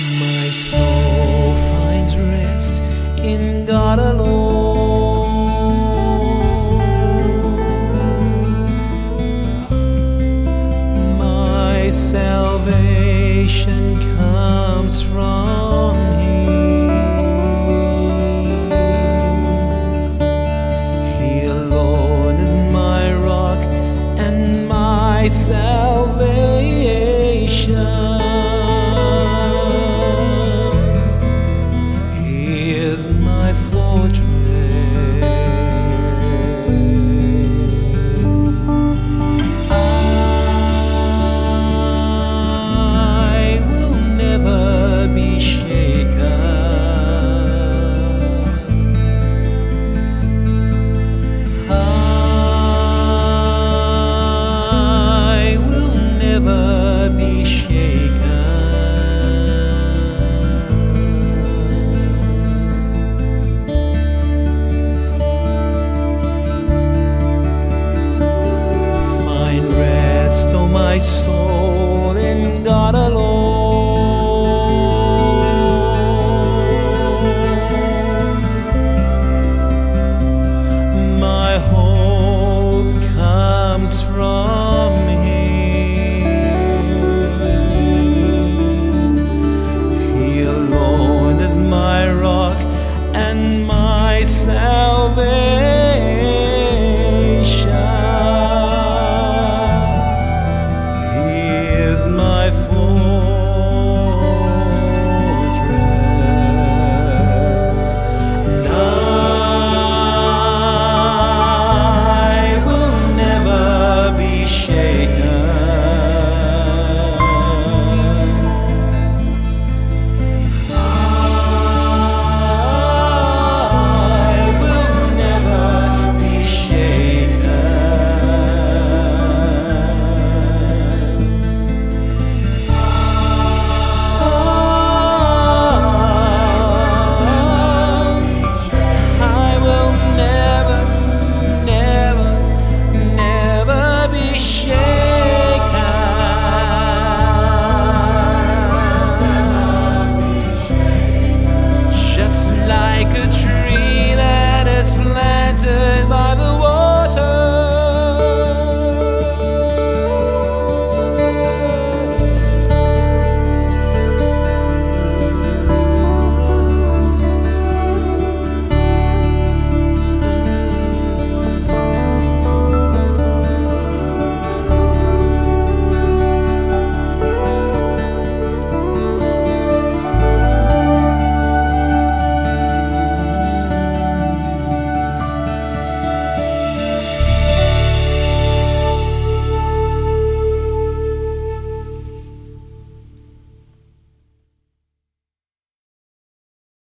My soul finds rest in God alone. My salvation comes from Him. He alone is my rock and my salvation. My fortress, I will never be shaken. I will never be shaken. My soul in God alone. My hope comes from